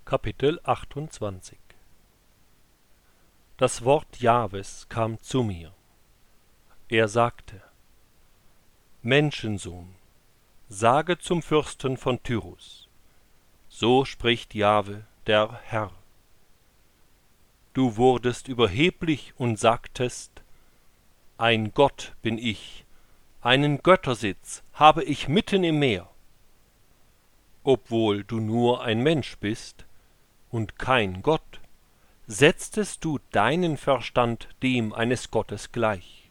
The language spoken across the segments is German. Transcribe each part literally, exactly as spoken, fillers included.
Kapitel achtundzwanzig. Das Wort Jahwes kam zu mir. Er sagte: Menschensohn, sage zum Fürsten von Tyrus: So spricht Jahwe, der Herr. Du wurdest überheblich und sagtest: Ein Gott bin ich, einen Göttersitz habe ich mitten im Meer. Obwohl du nur ein Mensch bist und kein Gott, setztest du deinen Verstand dem eines Gottes gleich.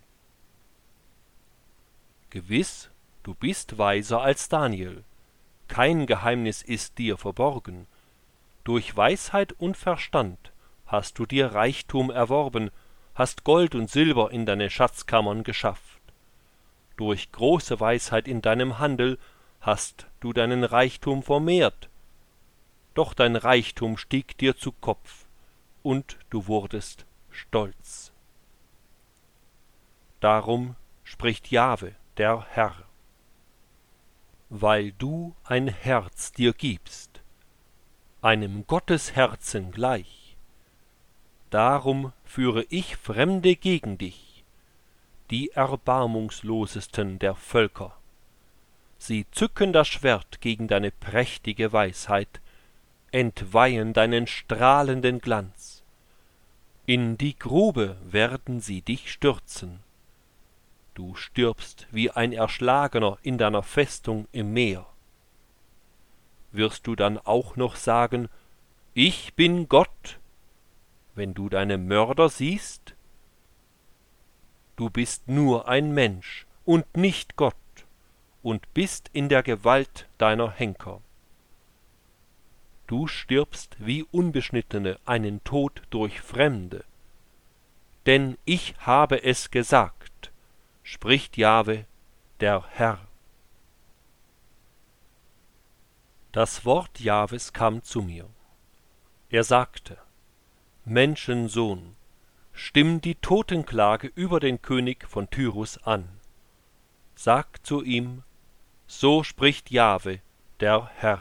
Gewiss, du bist weiser als Daniel, kein Geheimnis ist dir verborgen. Durch Weisheit und Verstand hast du dir Reichtum erworben, hast Gold und Silber in deine Schatzkammern geschafft. Durch große Weisheit in deinem Handel hast du deinen Reichtum vermehrt. Doch dein Reichtum stieg dir zu Kopf, und du wurdest stolz. Darum spricht Jahwe, der Herr: Weil du ein Herz dir gibst, einem Gottesherzen gleich, darum führe ich Fremde gegen dich, die erbarmungslosesten der Völker. Sie zücken das Schwert gegen deine prächtige Weisheit, entweihen deinen strahlenden Glanz. In die Grube werden sie dich stürzen. Du stirbst wie ein Erschlagener in deiner Festung im Meer. Wirst du dann auch noch sagen: Ich bin Gott, wenn du deine Mörder siehst? Du bist nur ein Mensch und nicht Gott und bist in der Gewalt deiner Henker. Du stirbst wie Unbeschnittene einen Tod durch Fremde. Denn ich habe es gesagt, spricht Jahwe, der Herr. Das Wort Jahwes kam zu mir. Er sagte: Menschensohn, stimm die Totenklage über den König von Tyrus an. Sag zu ihm: So spricht Jahwe, der Herr.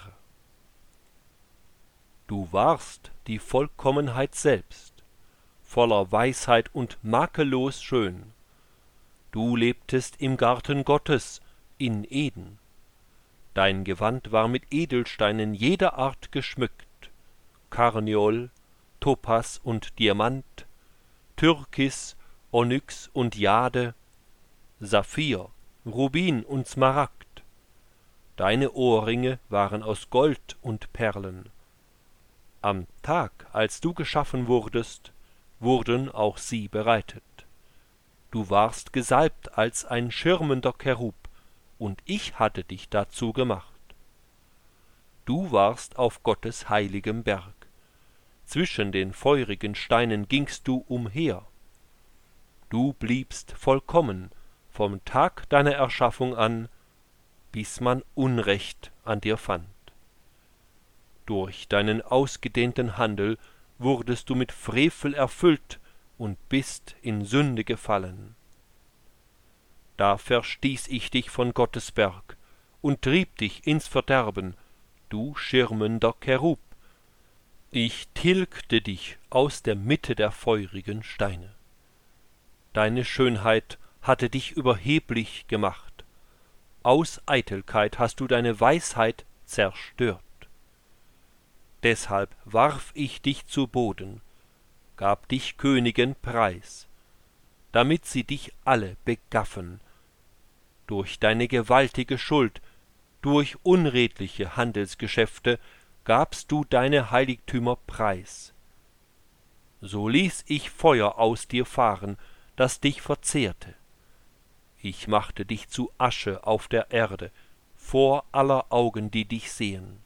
Du warst die Vollkommenheit selbst, voller Weisheit und makellos schön. Du lebtest im Garten Gottes in Eden. Dein Gewand war mit Edelsteinen jeder Art geschmückt: Karneol, Topas und Diamant, Türkis, Onyx und Jade, Saphir, Rubin und Smaragd. Deine Ohrringe waren aus Gold und Perlen. Am Tag, als du geschaffen wurdest, wurden auch sie bereitet. Du warst gesalbt als ein schirmender Cherub, und ich hatte dich dazu gemacht. Du warst auf Gottes heiligem Berg. Zwischen den feurigen Steinen gingst du umher. Du bliebst vollkommen vom Tag deiner Erschaffung an, bis man Unrecht an dir fand. Durch deinen ausgedehnten Handel wurdest du mit Frevel erfüllt und bist in Sünde gefallen. Da verstieß ich dich von Gottes Berg und trieb dich ins Verderben, du schirmender Cherub. Ich tilgte dich aus der Mitte der feurigen Steine. Deine Schönheit hatte dich überheblich gemacht. Aus Eitelkeit hast du deine Weisheit zerstört. Deshalb warf ich dich zu Boden, gab dich Königen preis, damit sie dich alle begaffen. Durch deine gewaltige Schuld, durch unredliche Handelsgeschäfte gabst du deine Heiligtümer preis. So ließ ich Feuer aus dir fahren, das dich verzehrte. Ich machte dich zu Asche auf der Erde, vor aller Augen, die dich sehen.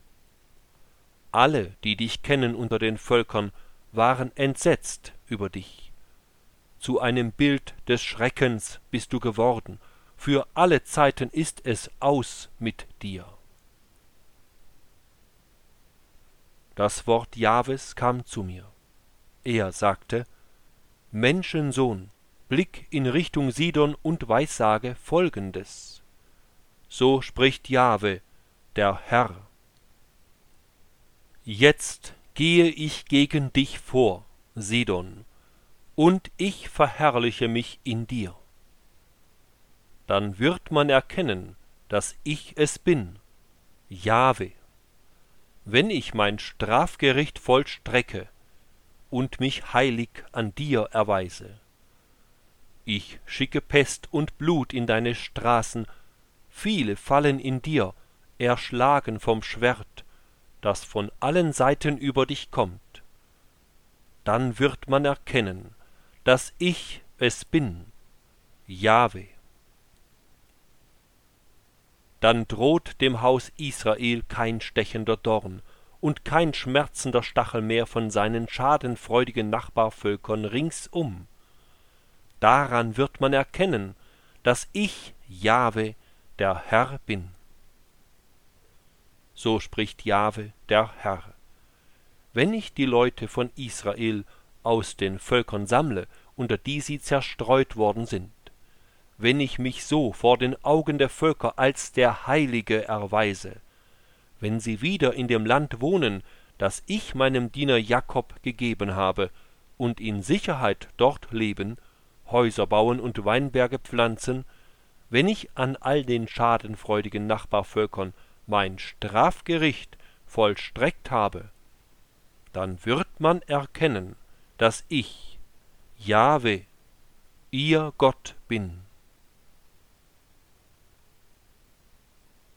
Alle, die dich kennen unter den Völkern, waren entsetzt über dich. Zu einem Bild des Schreckens bist du geworden, für alle Zeiten ist es aus mit dir. Das Wort Jahwes kam zu mir. Er sagte: Menschensohn, blick in Richtung Sidon und weissage Folgendes. So spricht Jahwe, der Herr: Jetzt gehe ich gegen dich vor, Sidon, und ich verherrliche mich in dir. Dann wird man erkennen, dass ich es bin, Jahwe, wenn ich mein Strafgericht vollstrecke und mich heilig an dir erweise. Ich schicke Pest und Blut in deine Straßen, viele fallen in dir, erschlagen vom Schwert, das von allen Seiten über dich kommt. Dann wird man erkennen, dass ich es bin, Jahwe. Dann droht dem Haus Israel kein stechender Dorn und kein schmerzender Stachel mehr von seinen schadenfreudigen Nachbarvölkern ringsum. Daran wird man erkennen, dass ich, Jahwe, der Herr bin. So spricht Jahwe, der Herr. Wenn ich die Leute von Israel aus den Völkern sammle, unter die sie zerstreut worden sind, wenn ich mich so vor den Augen der Völker als der Heilige erweise, wenn sie wieder in dem Land wohnen, das ich meinem Diener Jakob gegeben habe, und in Sicherheit dort leben, Häuser bauen und Weinberge pflanzen, wenn ich an all den schadenfreudigen Nachbarvölkern mein Strafgericht vollstreckt habe, dann wird man erkennen, dass ich, Jahwe, ihr Gott bin.